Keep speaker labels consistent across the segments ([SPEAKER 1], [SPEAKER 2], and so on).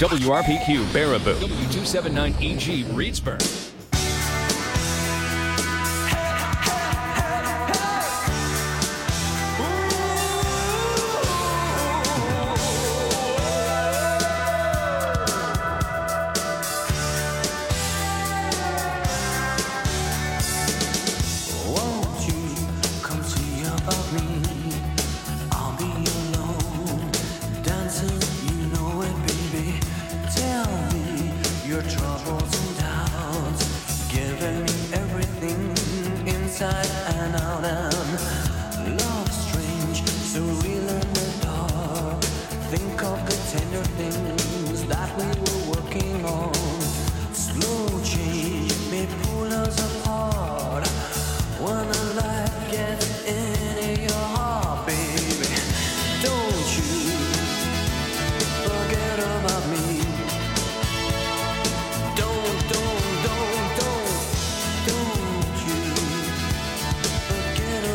[SPEAKER 1] WRPQ Baraboo, W279EG Reedsburg.
[SPEAKER 2] Forget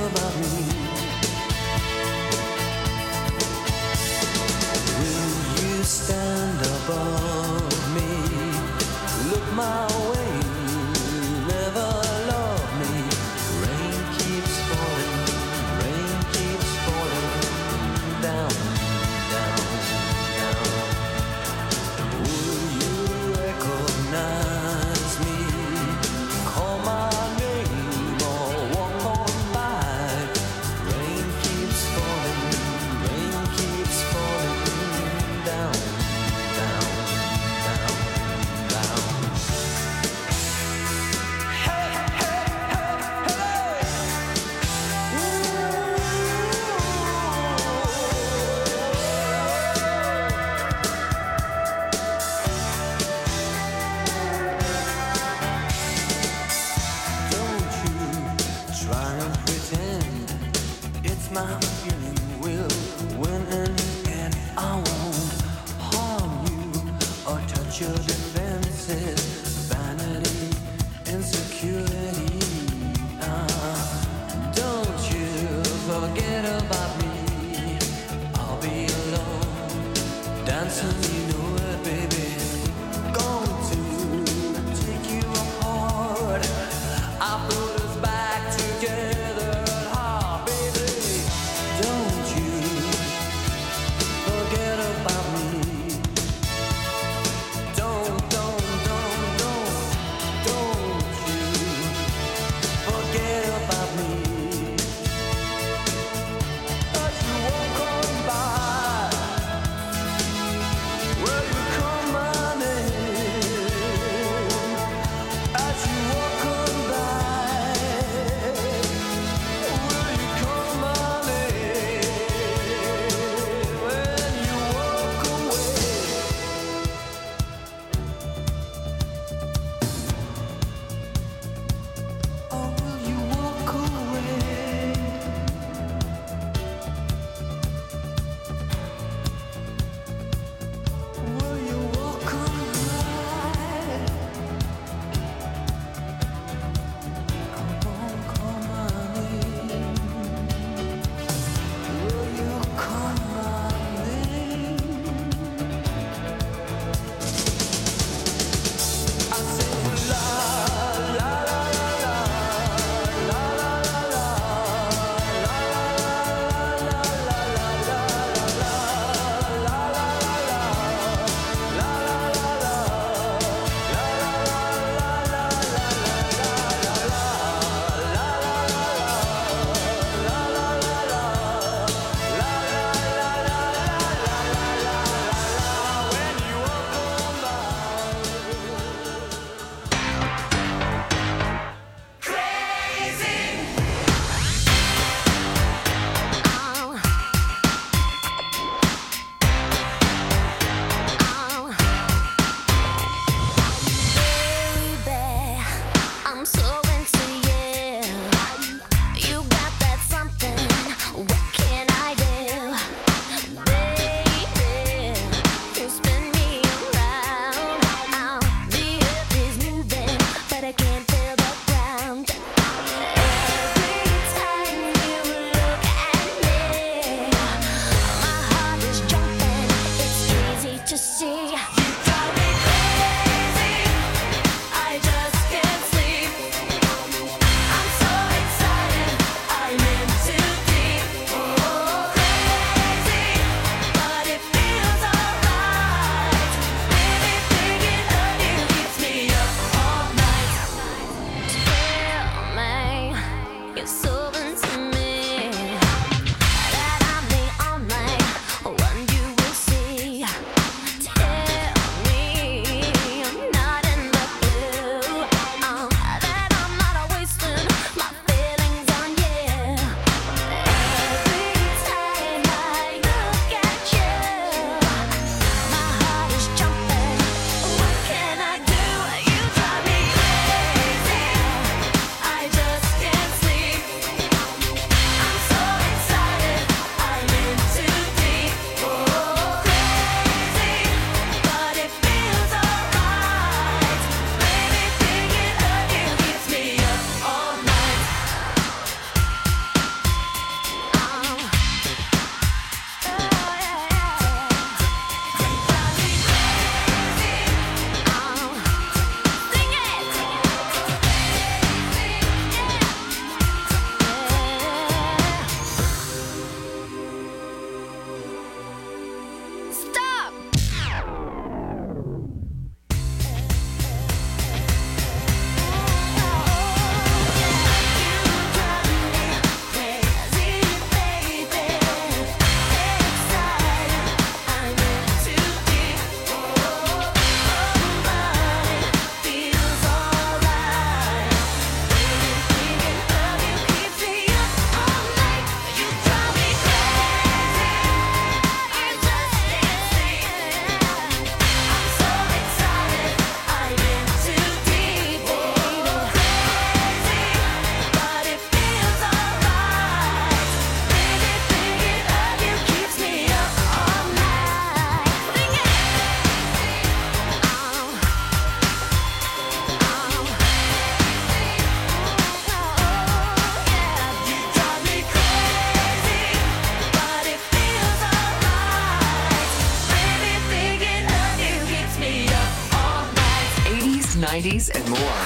[SPEAKER 2] 90s, and more.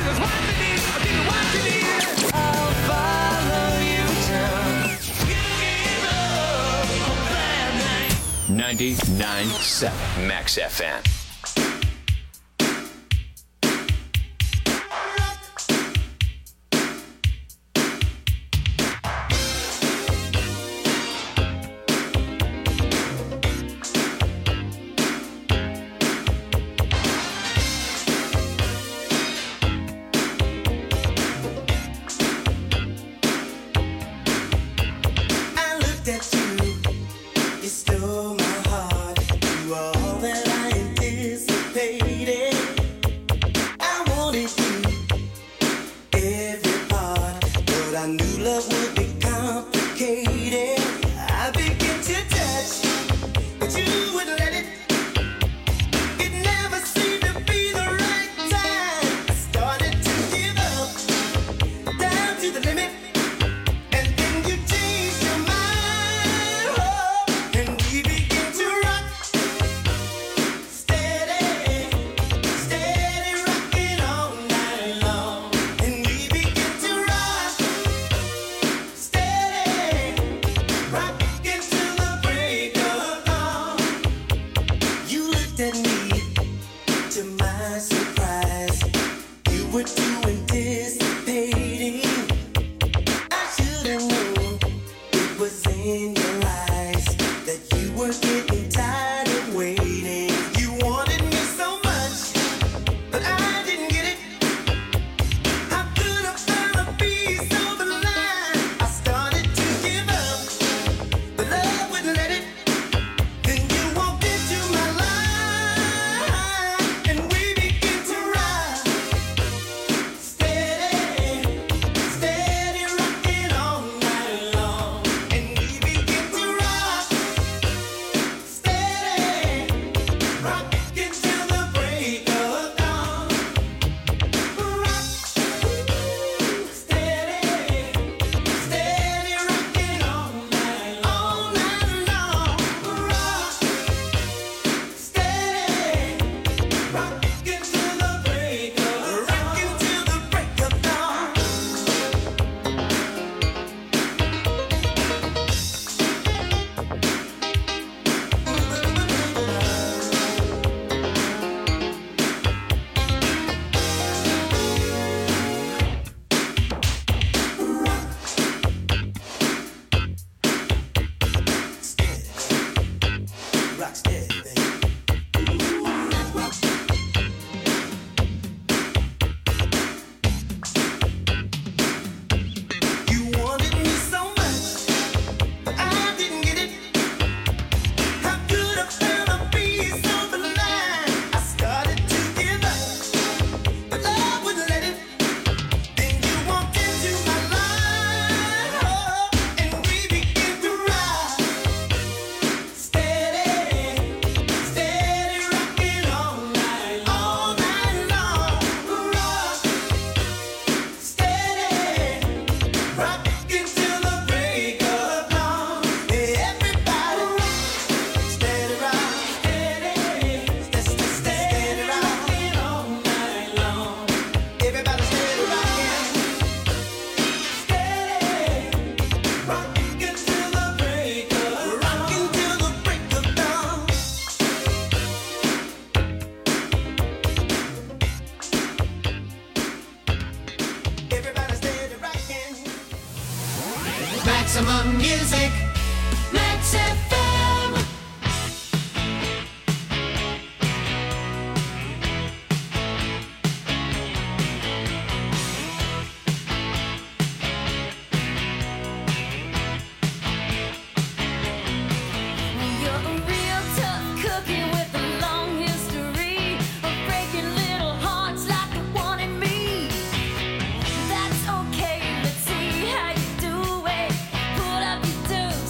[SPEAKER 1] 99.7 Max FM.
[SPEAKER 3] Maximum music, Max FM.
[SPEAKER 4] You're a real tough cookie with a long history of breaking little hearts like the one in me. That's okay, let's see how you do it. Put up your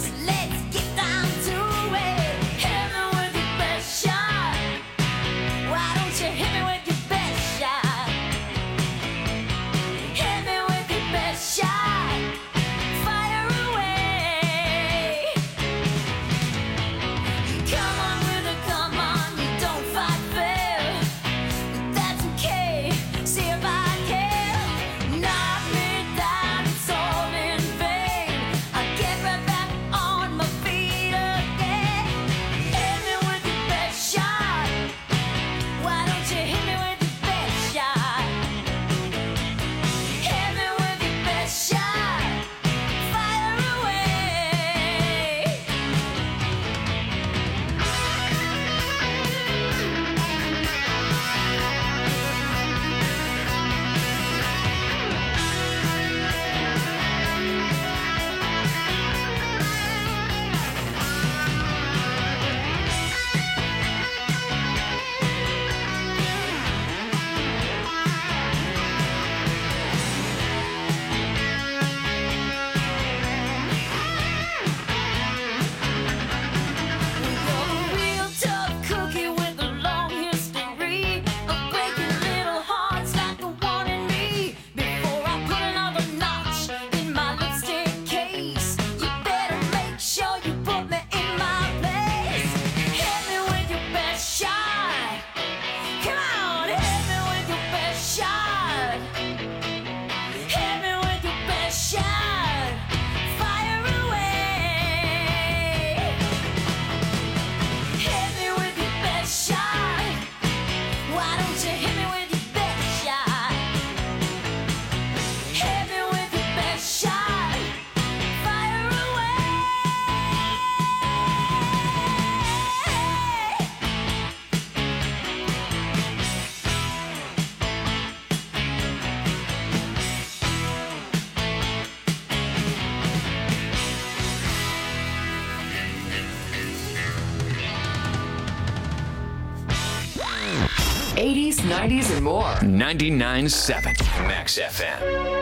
[SPEAKER 2] 80s, 90s, and more.
[SPEAKER 1] 99.7 Max FM.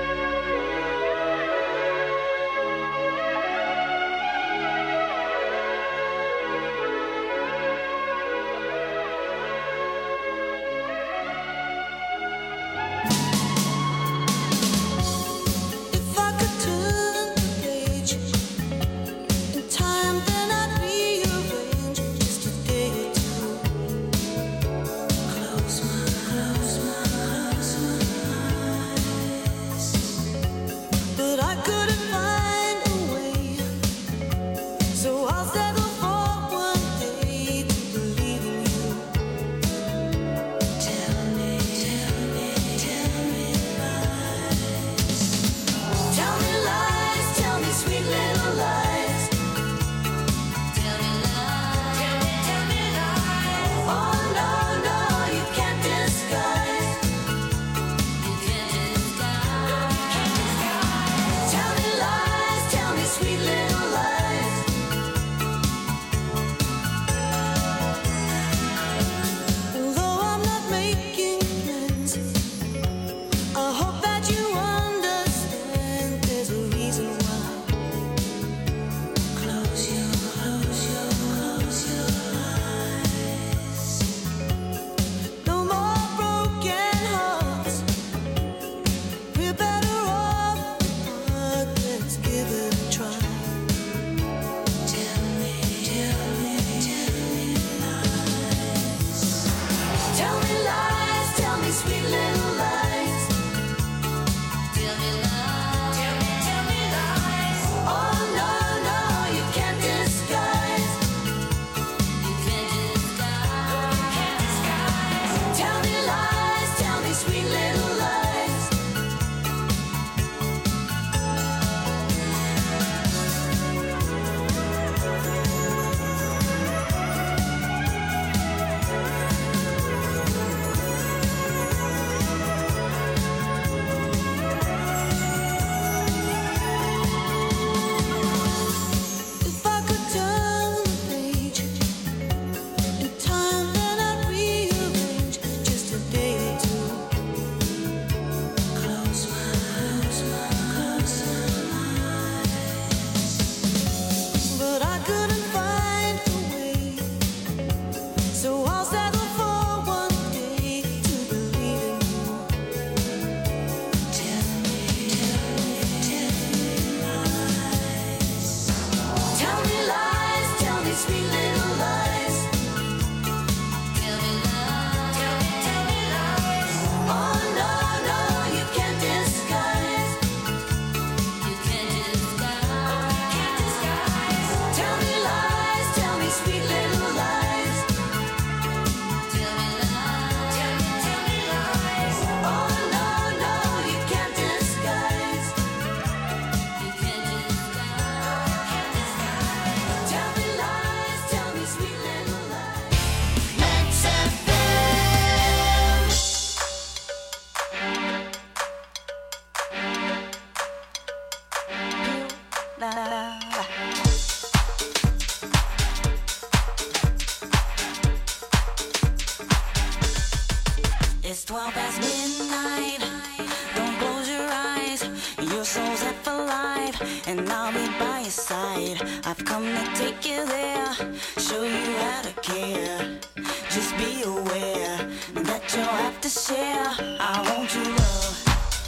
[SPEAKER 5] It's 12 past midnight. Don't close your eyes. Your soul's up for life, and I'll be by your side. I've come to take you there, show you how to care. Just be aware that you'll have to share. I want your love.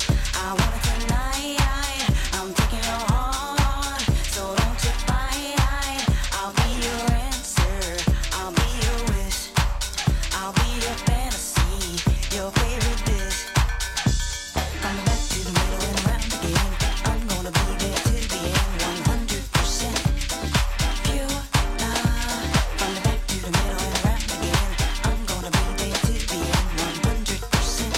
[SPEAKER 5] I want it tonight. I'm taking your heart, so don't you fight. I'll be your answer. I'll be your wish. I'll be your fantasy, your favorite dish. Come back to the middle and around again. I'm gonna be there till the end, 100% pure love. From the back to the middle and around again. I'm gonna be there till the end, 100%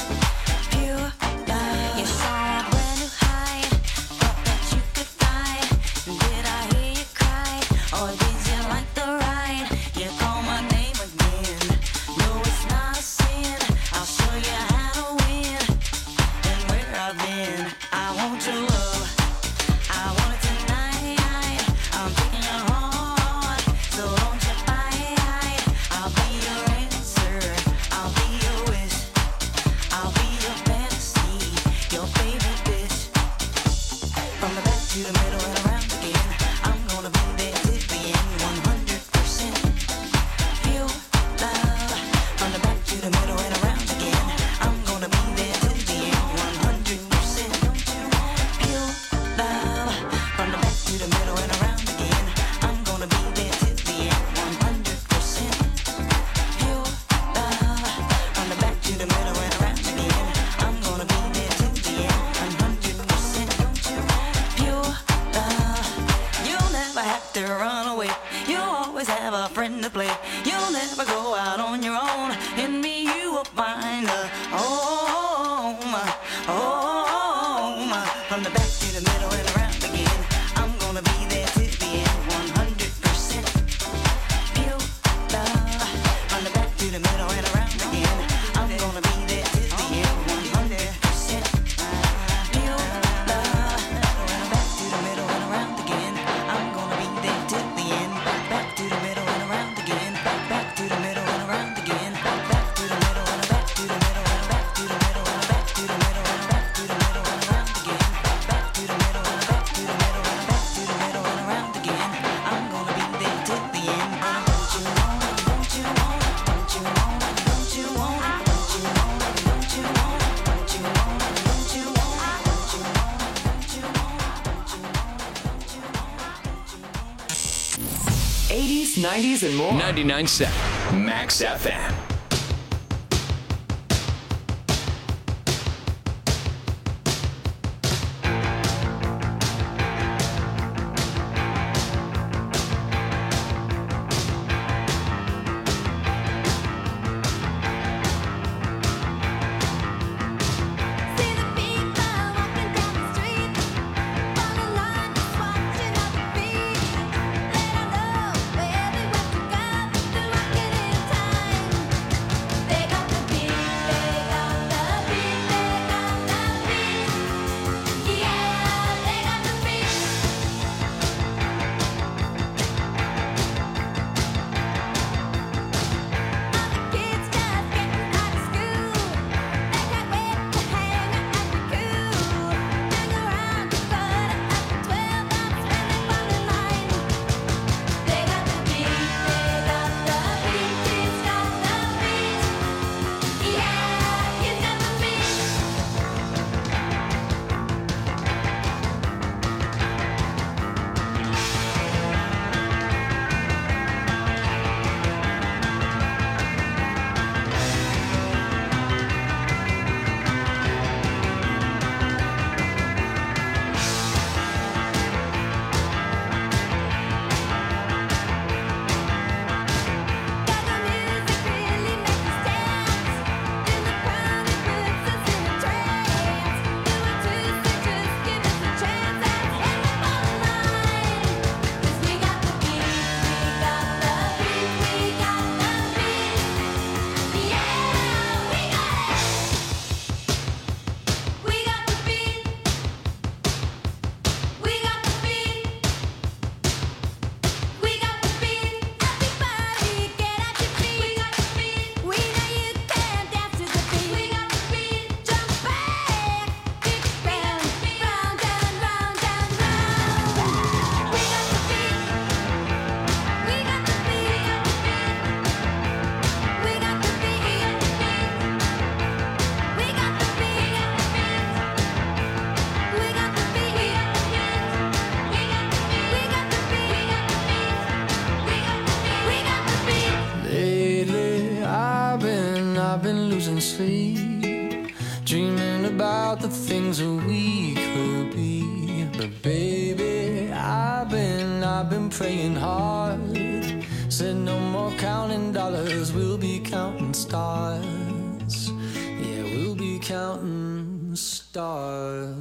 [SPEAKER 5] pure love. You saw a brand new high, thought that you could fly. Did I hear you cry, or did you like the ride? You call my name again. No, it's not a sin. I'll show you how to win and where I've been. I want your love. I want it tonight. I'm taking your heart, so don't you fight. I'll be your answer. I'll be your your favorite dish. From the back to the middle and around again, I'm gonna be there till the end. 100% pure love. From the back to the middle and around again, I'm gonna be there till the end. 100% pure love. From the back to the middle and around again, I'm gonna be there till the end. 100% pure love. From the back to the middle and around again, I'm gonna be there till the end. 100% pure love. You'll never have to run away. You'll always have a friend to play. You'll never go out on your own. In me you will find a home, home. From the back to the middle and around again, I'm gonna be there till the end. 100% pure love. From the back to the middle and around again, I'm gonna be there till the end. 100% pure love. From the back to the middle and around again, I'm gonna be there till the end. Back to the middle and around again. Back to the middle and around again. Back to the middle and back to the middle and back to the middle and back to the middle and back to the middle and around again. Back to the middle and back to the middle and back to the middle and around again. I'm gonna be there till the end. Don't you want it? Don't you want it? Don't you want it? Don't you want it? Don't you want it? Don't you want it? Don't you want it? Don't you want it? Don't you want it? Don't you want it? Don't you want it?
[SPEAKER 1] 80s, 90s, and more. 99.7 Max FM.
[SPEAKER 4] See the people walking down the street, on the line just watching other feet. They don't know where they went to go, they're walking in time. They got the beat, they got the beat, they got the beat. Yeah, they got the beat. All the kids just getting out of school. They can't wait to hang out at the cool. Hang around the corner after 12, that's when they fall in line. They got the beat, they got the beat, kids got the beat. Yeah, kids got the beat. Got the music really makes us dance. In the crowd it puts us in a trance. Do it too, so just give us a chance and hit the bottom line. 'Cause we got the beat, we got the beat, we got the beat. Yeah, we got it. We got the beat. We got the beat. We got the beat. Everybody get at your feet. We got the beat. We know you can dance to the beat. We got the beat. Jump back, kick round, round and round and round. We got the beat. We got the beat. We got the beat. We got the beat. We got the beat.
[SPEAKER 2] Lately, I've been losing sleep, dreaming about the things that we could be. But baby, I've been praying hard. Said no more counting dollars, we'll be counting stars. Yeah, we'll be counting stars.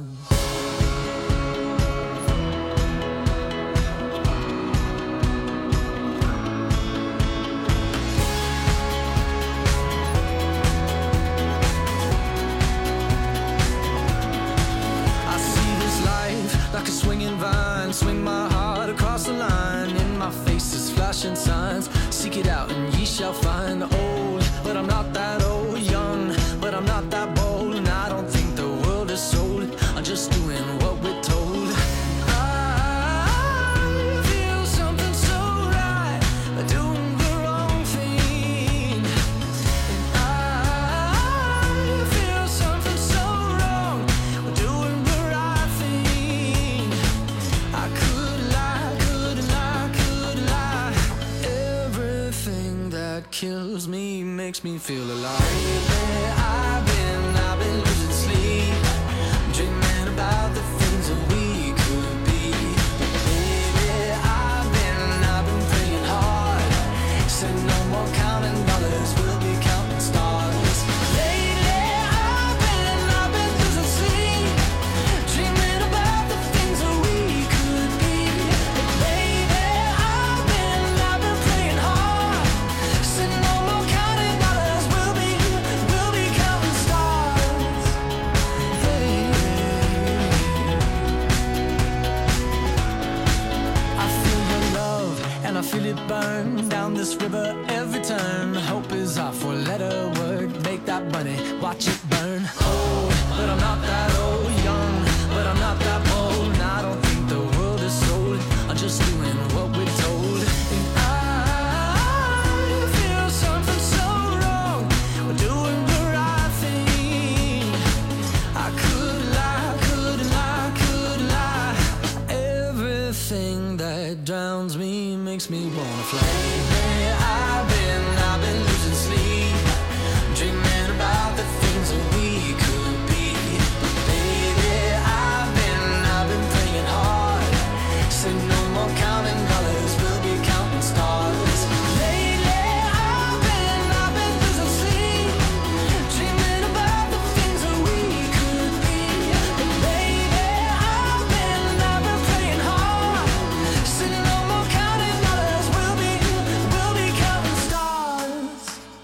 [SPEAKER 2] I see this life like a swinging vine, swing my heart across the line. In my face is flashing signs, seek it out and ye shall find. Old, but I'm not that old. Young, but I'm not that bold. And I don't think the world is so makes me feel alive. I've been losing sleep, dreaming about the things that we could be. Baby, I've been praying hard. Said no more counting dollars, we'll be counting stars. Lately, I've been losing sleep, dreaming about the things that we could be. Baby, I've been praying hard. Said no more counting dollars, we'll be counting stars. Hey. I feel your love and I feel it burn down this river every turn. Hope is our four-letter word. Make that money, watch it burn. Old, but I'm not that old. Young, but I'm not that bold. And I don't think the world is sold. I'm just doing what we're told. And I feel something so wrong. We're doing the right thing. I could lie. Everything that drowns me makes me wanna fly. I've been losing sleep, dreaming about the things that we could be. Baby, I've been praying hard. Said no more counting dollars, we'll be counting stars. Lately, I've been losing sleep, dreaming about the things that we could be. Baby, I've been praying hard. Said no more counting dollars, we'll be counting stars.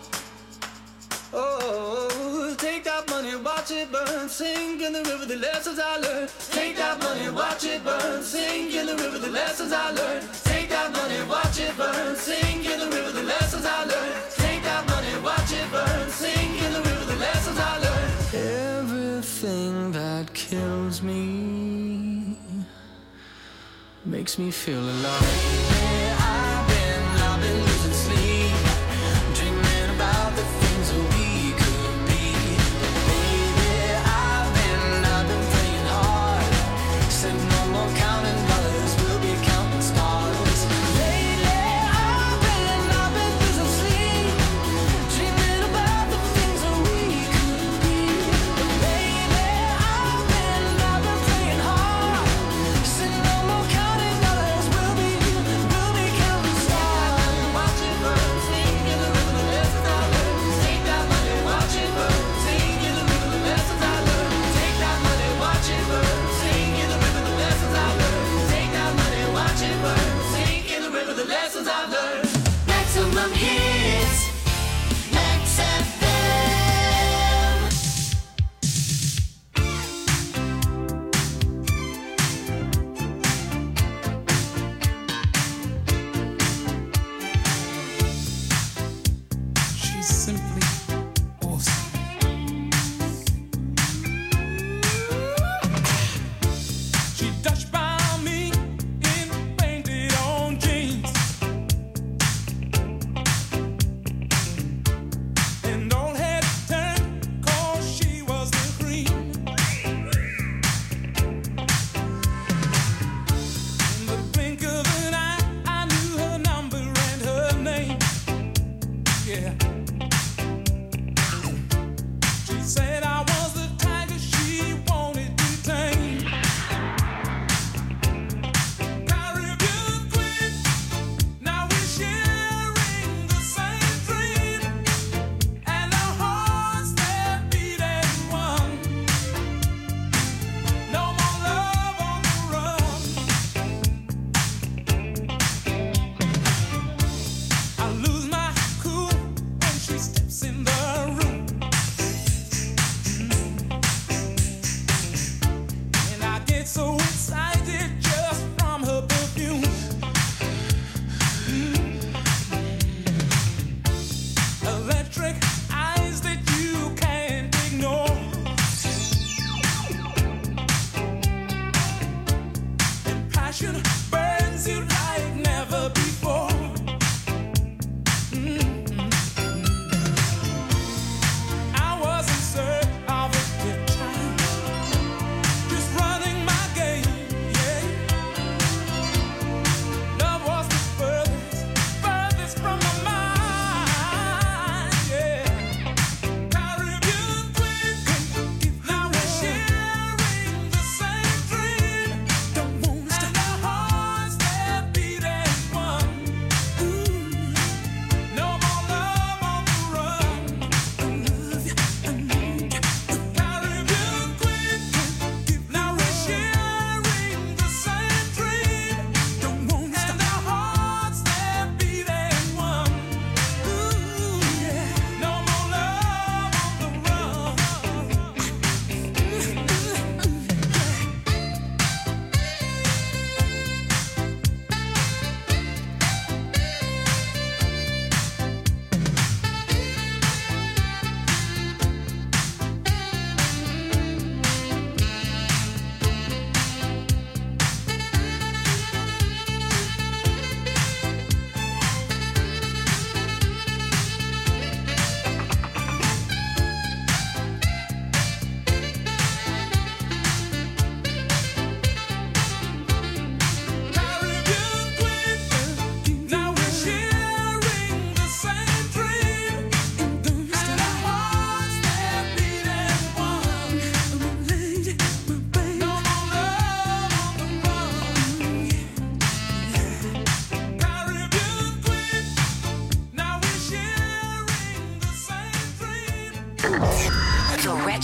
[SPEAKER 2] Oh, take that money, watch it burn, sink in the river, the lessons I learned. Take that money, watch it burn, sink in the river, the lessons I learned. Take that money, watch it burn, sink in the river, the lessons I learned. Take that money, watch it burn, sink in the river, the lessons I learned. Everything that kills me makes me feel alive. I've been losing sleep, dreaming about the things that we could be. Baby, I've been praying hard. Said no more counting dollars, we'll be counting stars. Lately, I've been losing sleep, dreaming about the things that we could be. Baby, I've been praying hard. Said no more counting dollars, we'll be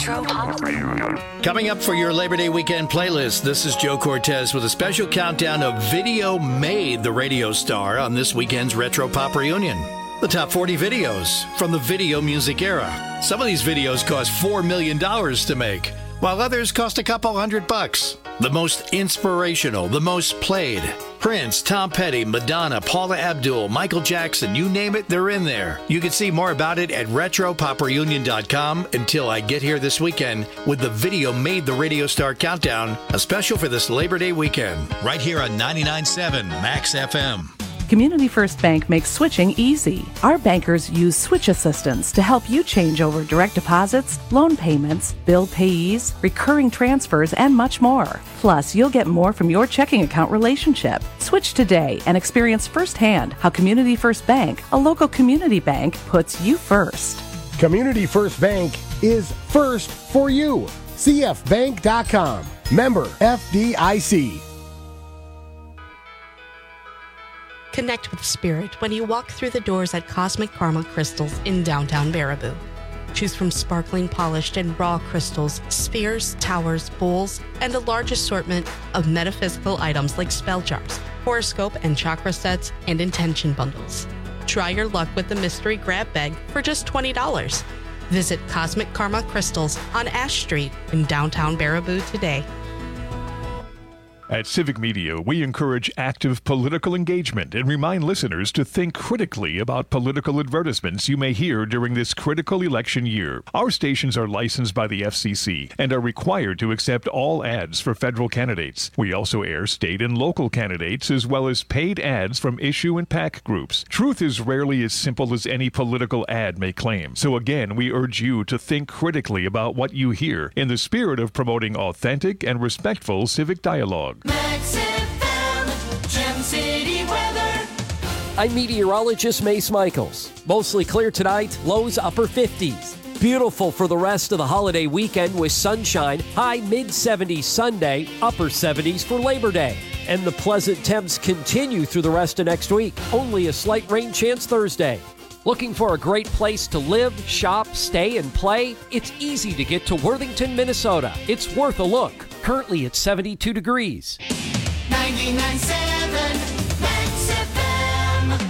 [SPEAKER 5] Retro Pop.
[SPEAKER 6] Coming up for your Labor Day weekend playlist, this is Joe Cortez with a special countdown of Video Made the Radio Star on this weekend's Retro Pop Reunion. The top 40 videos from the video music era. Some of these videos cost $4 million to make, while others cost a couple $100. The most inspirational, the most played. Prince, Tom Petty, Madonna, Paula Abdul, Michael Jackson, you name it, they're in there. You can see more about it at RetroPopReunion.com until I get here this weekend with the Video Made the Radio Star Countdown, a special for this Labor Day weekend. Right here on 99.7 Max FM.
[SPEAKER 7] Community First Bank makes switching easy. Our bankers use switch assistance to help you change over direct deposits, loan payments, bill payees, recurring transfers, and much more. Plus, you'll get more from your checking account relationship. Switch today and experience firsthand how Community First Bank, a local community bank, puts you first.
[SPEAKER 8] Community First Bank is first for you. CFBank.com. Member FDIC.
[SPEAKER 9] Connect with spirit when you walk through the doors at Cosmic Karma Crystals in downtown Baraboo. Choose from sparkling, polished, and raw crystals, spheres, towers, bowls, and a large assortment of metaphysical items like spell jars, horoscope and chakra sets, and intention bundles. Try your luck with the mystery grab bag for just $20. Visit Cosmic Karma Crystals on Ash Street in downtown Baraboo today.
[SPEAKER 10] At Civic Media, we encourage active political engagement and remind listeners to think critically about political advertisements you may hear during this critical election year. Our stations are licensed by the FCC and are required to accept all ads for federal candidates. We also air state and local candidates as well as paid ads from issue and PAC groups. Truth is rarely as simple as any political ad may claim. So again, we urge you to think critically about what you hear in the spirit of promoting authentic and respectful civic dialogue.
[SPEAKER 3] Max FM, Gem City weather.
[SPEAKER 11] I'm meteorologist Mace Michaels. Mostly clear tonight, lows upper 50s. Beautiful for the rest of the holiday weekend with sunshine, high mid-70s Sunday, upper 70s for Labor Day. And the pleasant temps continue through the rest of next week. Only a slight rain chance Thursday. Looking for a great place to live, shop, stay, and play? It's easy to get to Worthington, Minnesota. It's worth a look. Currently at 72 degrees.
[SPEAKER 3] 99.7 Max FM.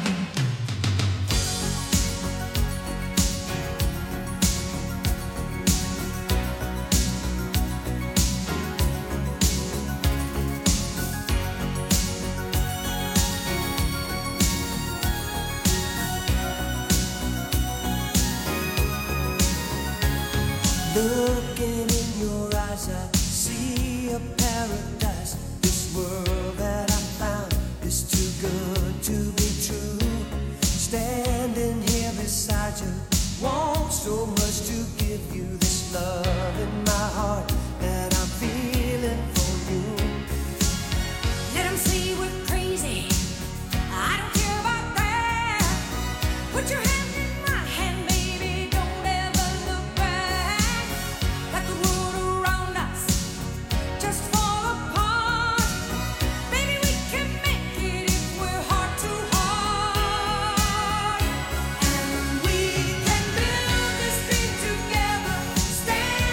[SPEAKER 2] Looking in your eyes, I see a paradise. This world that I found is too good to be true. Standing here beside you, want so much to give you this love in my heart that I'm feeling for you.
[SPEAKER 4] Let 'em say we're crazy. I don't care about that. Put your hand in my hand, baby. Don't ever look back. Let the world around us just fall apart. Baby, we can make it if we're heart to heart. And we can build this thing together. Stand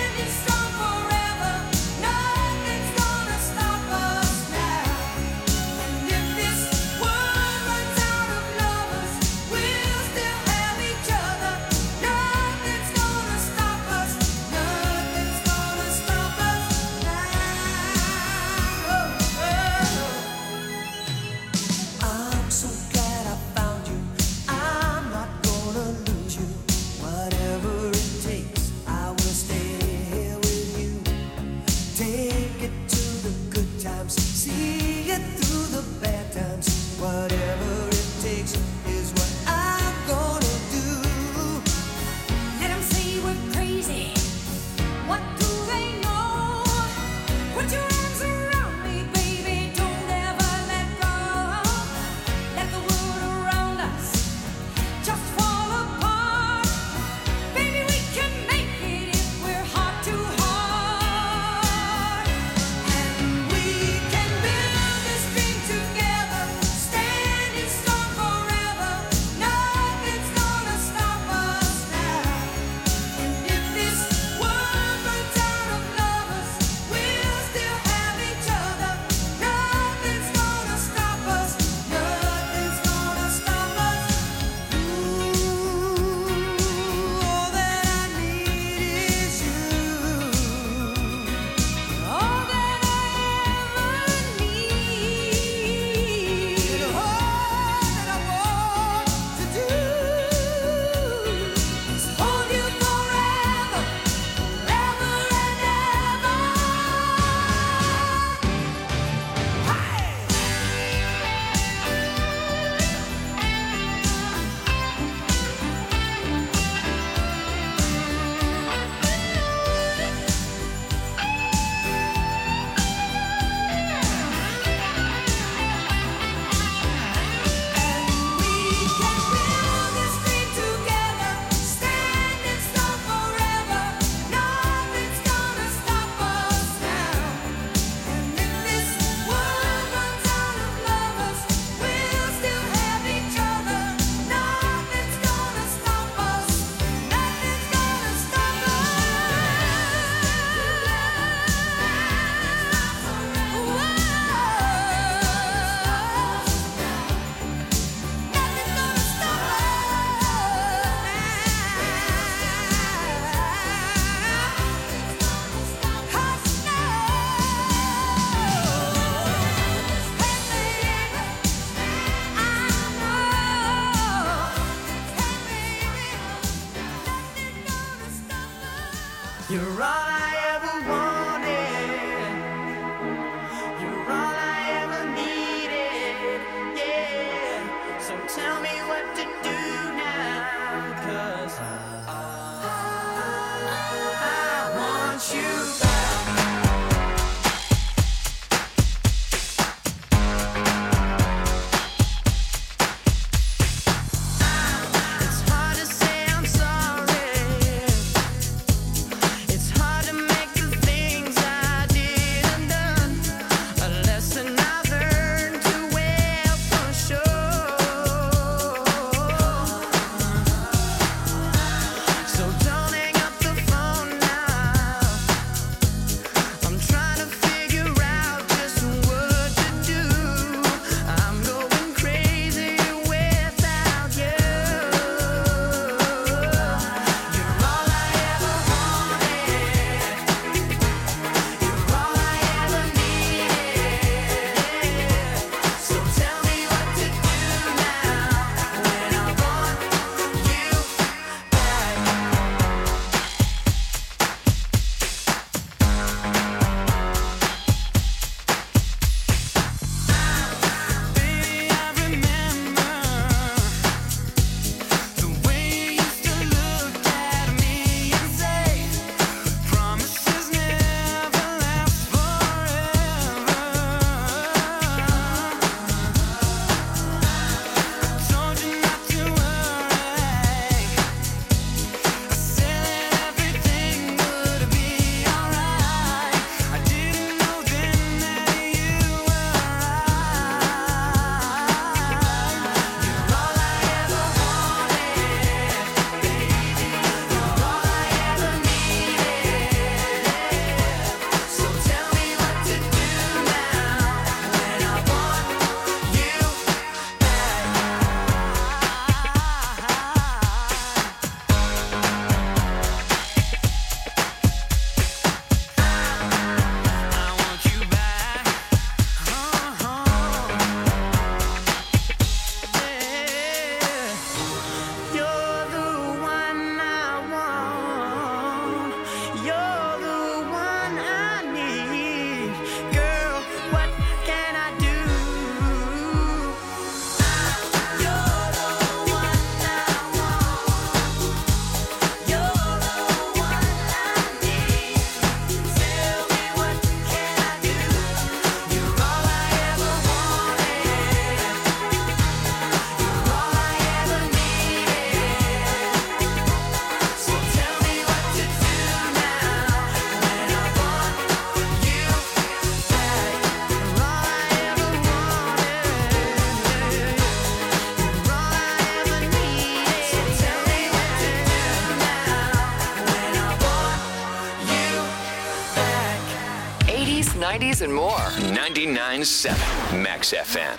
[SPEAKER 1] 90s, and more. 99.7 Max FM.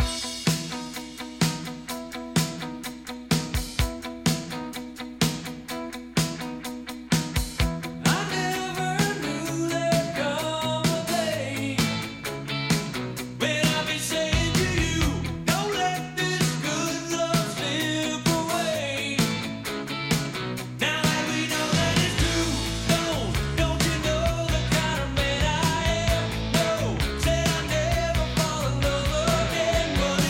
[SPEAKER 2] Said I never fall in love again, but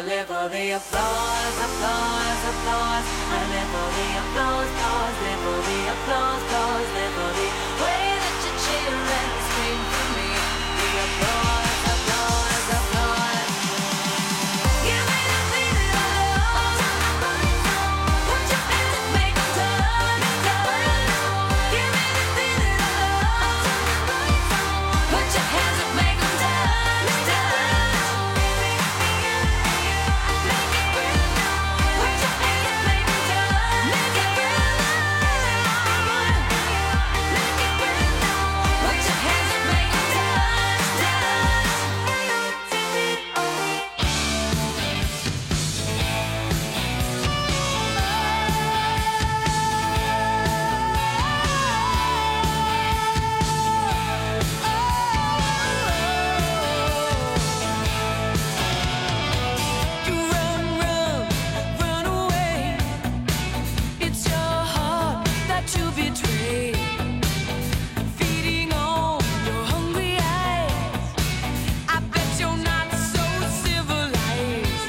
[SPEAKER 5] live for the applause, applause, applause. I live for the applause, applause, live for the applause, applause, live for the way that you cheer and scream for me. The applause, applause, applause. Give me the feeling of love. Put your hands up, make them turn, turn. Give me the feeling of love. Put your hands up, make them turn, turn. Put your hands up, make them turn, turn. Put your hands up, make them You run, run, run away. It's your heart that you betray. Feeding on your hungry eyes. I bet you're not so civilized.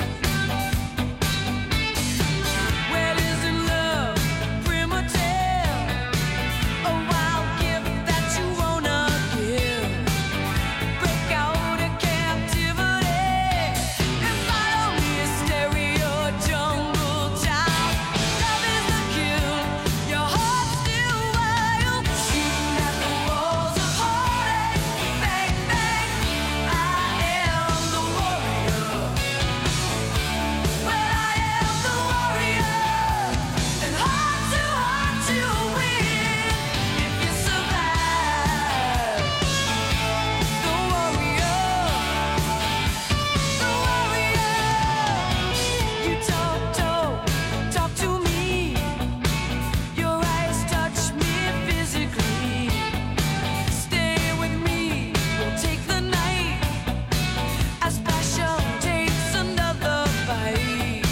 [SPEAKER 5] Well, isn't love primitive? A wild gift that you wanna give. Break out of captivity and follow me, a stereo jungle child. Love is the kill, your heart's still wild. Shooting at the walls of heartache, bang, bang. I am the warrior. Well, I am the warrior, and hard to win if you survive. The warrior, the warrior. You talk to me. Your eyes touch me physically. Stay with me, we'll take the night as passion takes another bite.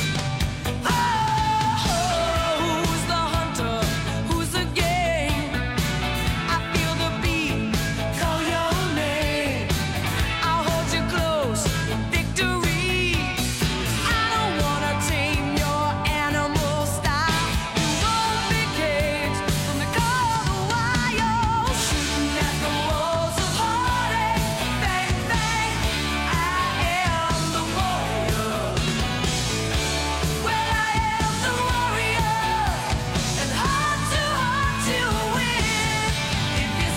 [SPEAKER 5] Who's the hunter? Who's the game? I feel the beat, call your name. I'll hold you close in victory. I don't wanna tame your animal style. You won't be caged from the call of the wild. Shooting at the walls of heartache, bang, bang. I am the warrior. Well, I am the warrior, and hard to win if you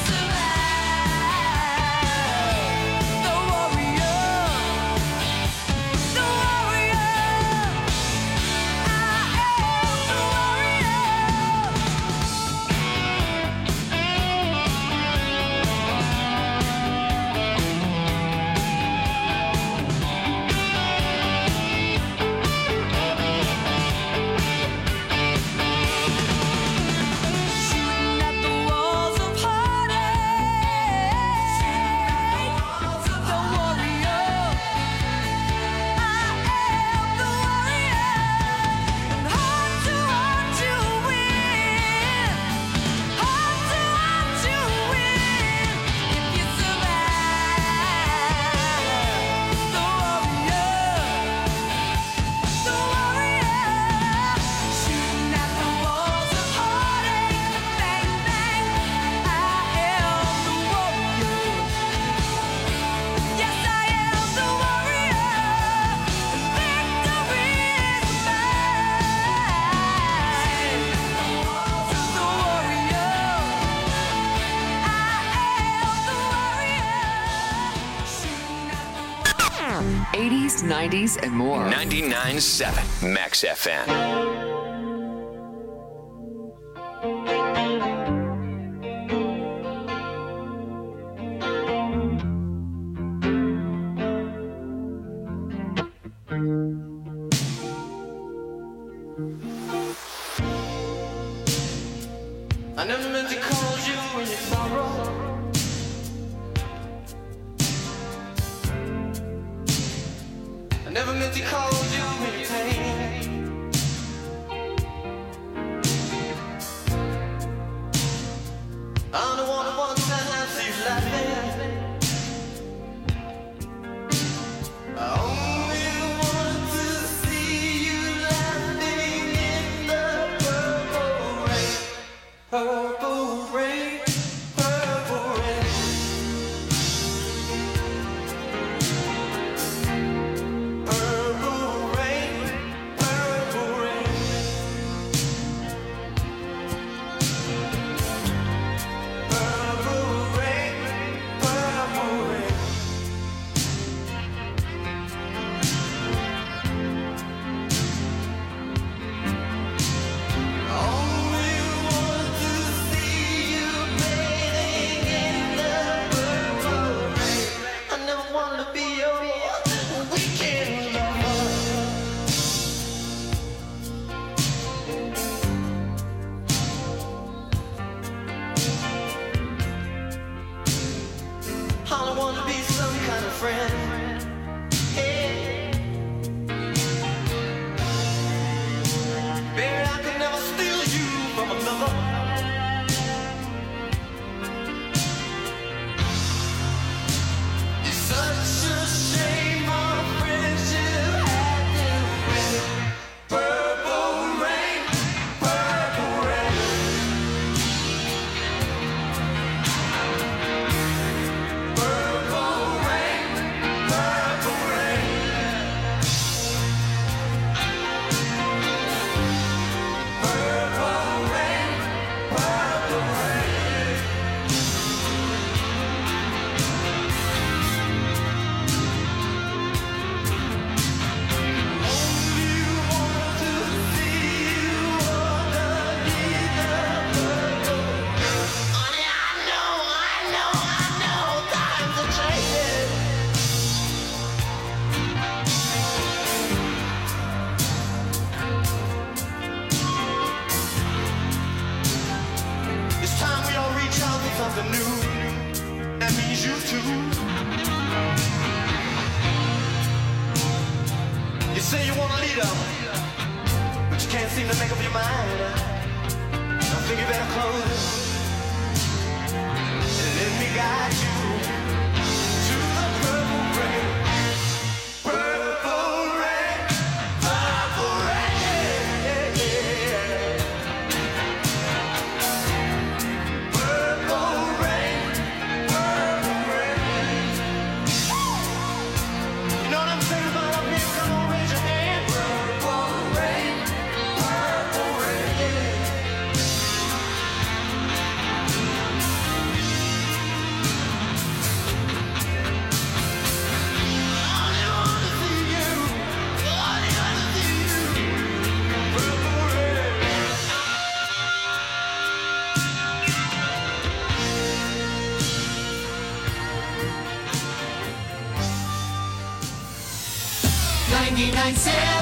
[SPEAKER 5] survive. The warrior, the warrior. I am the warrior. Shooting at the walls of heartache. The warrior. I am the warrior. And hard to win. Hard to win if you survive. The warrior. The warrior. Shooting at the walls of heartache, bang, bang. I am the warrior. Yes, I am the warrior. Victory is mine. The warrior. I am the warrior. Shooting at the
[SPEAKER 1] 80s, 90s, and more. 99.7 Max FM.
[SPEAKER 2] I never meant to call you in your sorrow. I never meant to call you in your pain. I don't want to see you laughing. I only wanted to but you can't seem to make up your mind. I think you better close it and let me guide you to the purple rain. Purple rain, purple rain. Purple rain, purple rain. You know what I'm saying about up here? Come on, raise your hand. Purple rain, purple rain.
[SPEAKER 3] Ninety-nine cents.